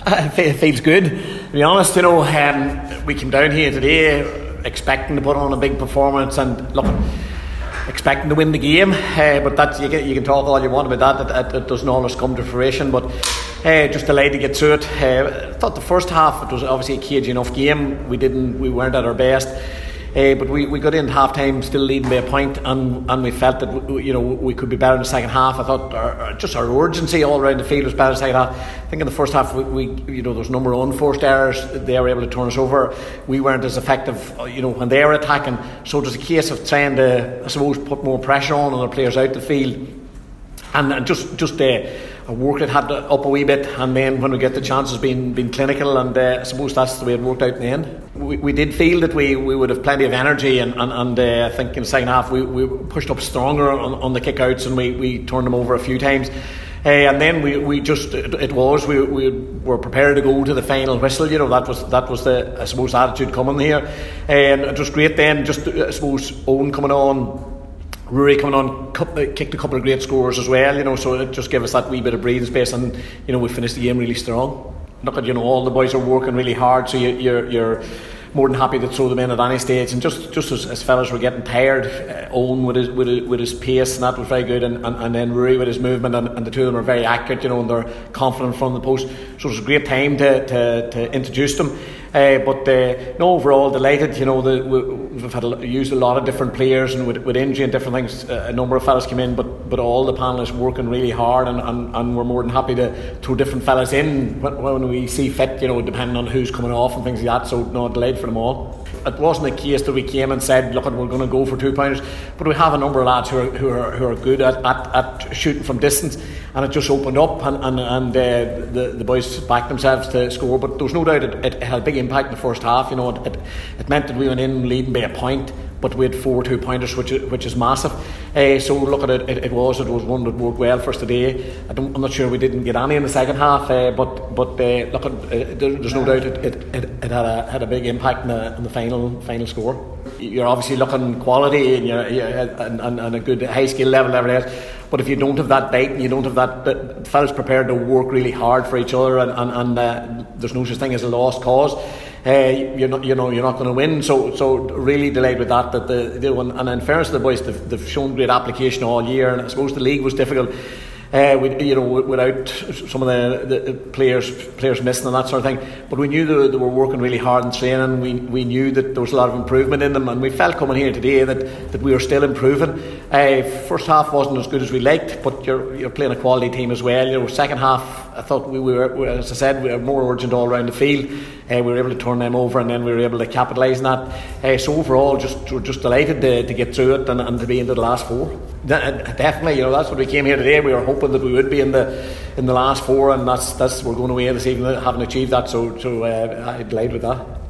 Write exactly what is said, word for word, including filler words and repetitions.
It feels good, to be honest. You know, um, we came down here today expecting to put on a big performance and look, expecting to win the game. Uh, but that you can, you can talk all you want about that. It, it, it doesn't always come to fruition. But uh, just delighted to get through it. Uh, I thought the first half it was obviously a cagey enough game. We didn't, we weren't at our best. Uh, but we, we got in half time still leading by a point, and, and we felt that we, you know we could be better in the second half. I thought our, our, just our urgency all around the field was better in the second half. I think in the first half we, we you know there's a number of unforced errors. They were able to turn us over. We weren't as effective you know when they were attacking. So it was a case of trying to I suppose put more pressure on on the players out the field, and, and just just uh, work it had up a wee bit, and then when we get the chances being being clinical, and uh, I suppose that's the way it worked out in the end. We, we did feel that we, we would have plenty of energy, and, and, and uh, I think in the second half we, we pushed up stronger on, on the kick-outs, and we, we turned them over a few times. Uh, and then we, we just it, it was we, we were prepared to go to the final whistle. You know that was that was the I suppose attitude coming here, and it was great then. Just I suppose Owen coming on. Rory coming on, kicked a couple of great scores as well, you know, so it just gave us that wee bit of breathing space, and you know we finished the game really strong. Look at you know all the boys are working really hard, so you, you're you're more than happy to throw them in at any stage. And just just as, as fellas were getting tired, uh, Owen with his with his, with his pace, and that was very good, and, and, and then Rory with his movement, and, and the two of them were very accurate, you know, and they're confident from the post. So it was a great time to to, to introduce them. Uh, but uh, no, overall delighted. You know, the, we, we've had a, used a lot of different players, and with, with injury and different things, uh, a number of fellas came in. But but all the panellists working really hard, and, and, and we're more than happy to throw different fellas in when, when we see fit. You know, depending on who's coming off and things like that. So no, delighted for them all. It wasn't a case that we came and said, look, we're going to go for two pointers, but we have a number of lads who are who are, who are good at, at, at shooting from distance, and it just opened up, and and, and uh, the the boys backed themselves to score. But there was no doubt it, it had a big impact in the first half. You know, it, it, it meant that we went in leading by a point, but we had four two pointers, which is, which is massive. Uh, so look at it, it, it was it was one that worked well for us today. I don't, I'm not sure we didn't get any in the second half, uh, but but uh, look at uh, there, there's no doubt it, it, it, it had a had a big impact in the, in the final final score. You're obviously looking quality, and you're, you're and, and, and a good high skill level and everything else. But if you don't have that bite, and you don't have that, the fellas prepared to work really hard for each other, and and, and uh, there's no such thing as a lost cause. Uh, you're not, you know, you're not going to win. So, so really delighted with that. That the, the one, and in fairness to the boys, they've, they've shown great application all year. And I suppose the league was difficult. Uh, with, you know, without some of the, the players players missing and that sort of thing. But we knew they, they were working really hard in training. We we knew that there was a lot of improvement in them, and we felt coming here today that, that we were still improving. Uh, first half wasn't as good as we liked, but you're you're playing a quality team as well. You know, second half I thought we were, as I said, we were more urgent all around the field. Uh, we were able to turn them over, and then we were able to capitalise on that. Uh, so overall, just we're just delighted to, to get through it and, and to be into the last four. Definitely, you know, that's what we came here today. We were hoping that we would be in the in the last four, and that's that's we're going away this evening having achieved that. So so uh, I'm delighted with that.